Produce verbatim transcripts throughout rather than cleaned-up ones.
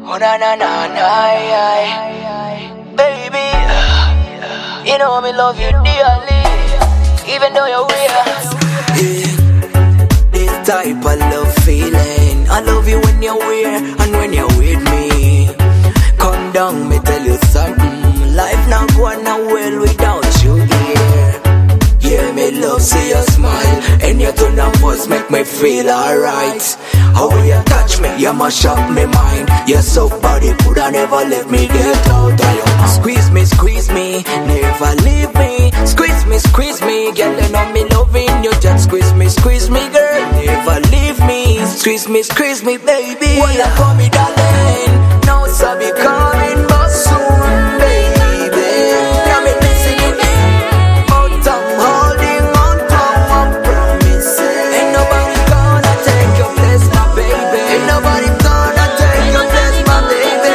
Oh na na na na, aye, baby, you know me love you dearly, even though you're weird. Yeah, this type of love feeling, I love you when you're weird and when you're with me. Come down, me tell you something, life not going no well without you here. Yeah, me love see your smile, and your tone of voice make me feel alright. How you touch me, you mash up me mind. Your soft body coulda never let me get out of your mouth. Squeeze me, squeeze me, never leave me. Squeeze me, squeeze me, girl, you know me loving you. Just squeeze me, squeeze me, girl, never leave me. Squeeze me, squeeze me, baby. Well, you call me darling, now so be coming, but soon, baby. Now me missing you, but I'm holding on to one promise. Ain't nobody gonna take your place, my baby. Ain't nobody gonna take your place, my baby.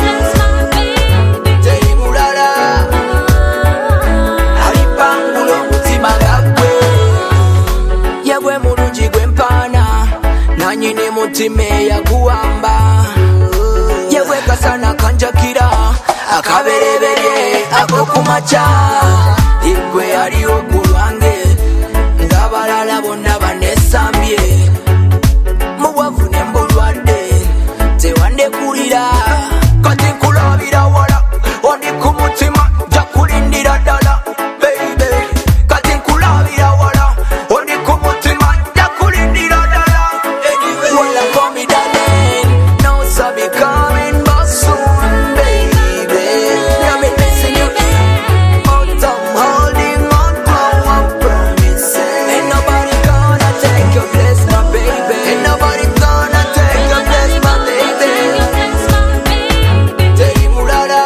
Teri mulala, alipangulo mutima gakwe. Yewe mulungi gwe mpaana, nanyini mutima eyakuwamba. Yewe kasana kanjakira, akabereberye akokumacha. Igwe aliwo kulwange, ng'abalala bonna banesambye. Muwavu ne mbulwadde, tewandekulira. Kati nkulabira wala, ondi ku mutima, nja kulindira ddala, baby. Kati nkulabira wala, ondi ku mutima, nja kulindira ddala. Anyway, well, I call me darling, now so be coming but soon, baby. Now me missing you, but I'm holding on to one promise. Ain't nobody gonna take your place, my baby. Ain't nobody gonna take your place, my baby. Teri mulala,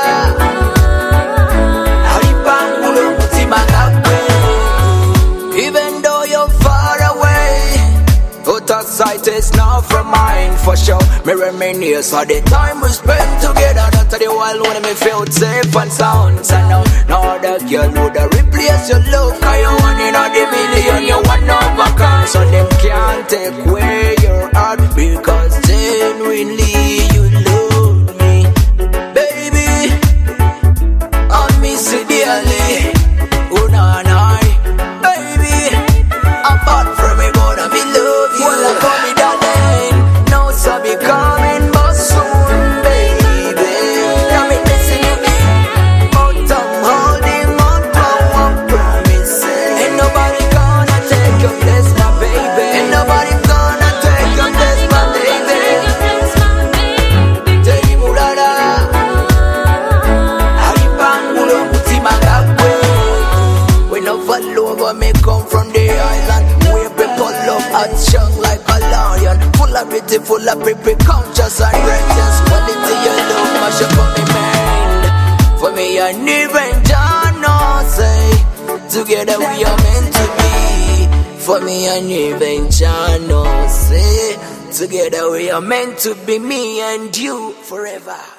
alipangulo mutima gakwe. Even though you're far away, out of sight is not from mine for sure. Me remain here so the time we spend together, that's the world when me feel safe and sound. So now, now that girl would replace your love, cause you one in a the million, you one of a kind. So them can't take away your heart, because genuinely you love me, baby. I miss you dearly, oh nah nah, baby. Apart from me, but I me love you. Well, I call me darling, now so be coming but soon, baby. Now me missing you, but I'm holding on to one promise. Ain't nobody gonna take your place, my baby. Ain't nobody gonna take your place, my baby. Teri mulala, alipangulo mutima gakwe. We no follow over me come from the island, where people love hot strong like a lion. Full of beauty, full of pretty, conscious and righteous. Quality your love mash up on me mind. For me and even John no say, together we are meant to be. For me and even John no say, together we are meant to be, me and you forever.